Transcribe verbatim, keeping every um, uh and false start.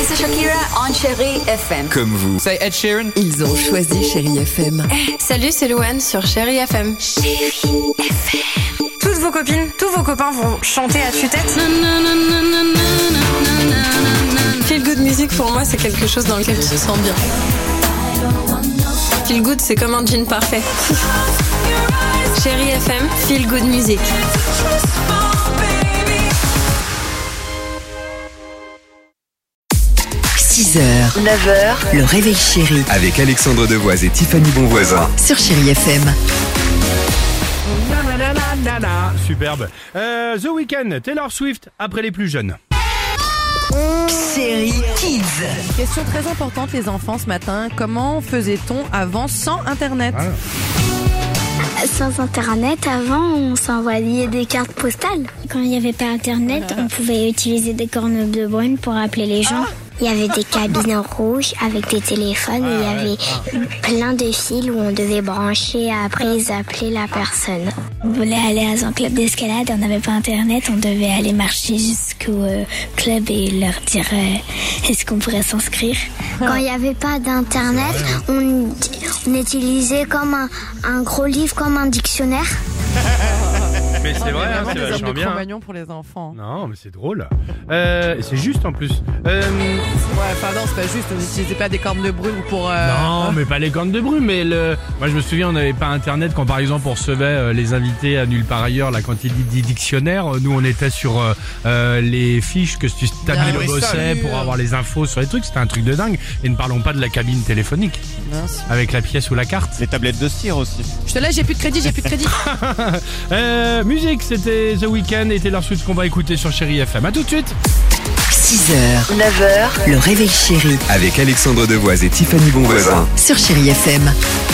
c'est Shakira on Chérie F M. Comme vous. C'est Ed Sheeran. Ils ont choisi Chérie F M. Hey, salut, c'est Louane sur Chérie F M. Chérie F M. Toutes vos copines, tous vos copains vont chanter à tue-tête. Feel good music pour moi, c'est quelque chose dans lequel tu te sens bien. Feel good, c'est comme un jean parfait. Chérie F M, feel good music. six heures, neuf heures, le réveil chéri Avec Alexandre Devoise et Tiffany Bonvoisin. sur Chérie F M. Superbe. Euh, The Weeknd, Taylor Swift, après les plus jeunes. Chérie Kids. Question très importante les enfants ce matin. Comment faisait-on avant sans Internet ? Ah. Sans Internet, avant, on s'envoyait des cartes postales. Quand il n'y avait pas Internet, on pouvait utiliser des cornes de brunes pour appeler les gens. Il y avait des cabines rouges avec des téléphones et il y avait plein de fils où on devait brancher après appeler la personne. On voulait aller à un club d'escalade, on n'avait pas Internet, on devait aller marcher jusqu'au euh, club et leur dire euh, est-ce qu'on pourrait s'inscrire. Quand il n'y avait pas d'Internet, on, on utilisait comme un, un gros livre, comme un dictionnaire. Mais c'est vrai, hein, c'est des hommes vachement de bien. Cro-Magnon pour les enfants. Non, mais c'est drôle. Euh, et c'est juste en plus. Euh, Ouais, enfin non, c'est pas juste, on n'utilisait pas des cornes de brume pour... Euh... Non, mais pas les cornes de brume, mais le... Moi je me souviens, on n'avait pas Internet quand par exemple on recevait euh, les invités à nulle part ailleurs, là quand il dit dictionnaire, nous on était sur euh, euh, les fiches que tu tapais Bien, le oui, ça, bosset oui, pour euh. avoir les infos sur les trucs, c'était un truc de dingue. Et ne parlons pas de la cabine téléphonique, Non, c'est- avec la pièce ou la carte. Les tablettes de cire aussi. Je te laisse, j'ai plus de crédit, j'ai plus de crédit. euh, musique, c'était The Weeknd et Taylor Swift qu'on va écouter sur Chérie F M. A tout de suite. six heures, neuf heures, le réveil chéri Avec Alexandre Devoise et Tiffany Bonvoisin. sur Chérie F M.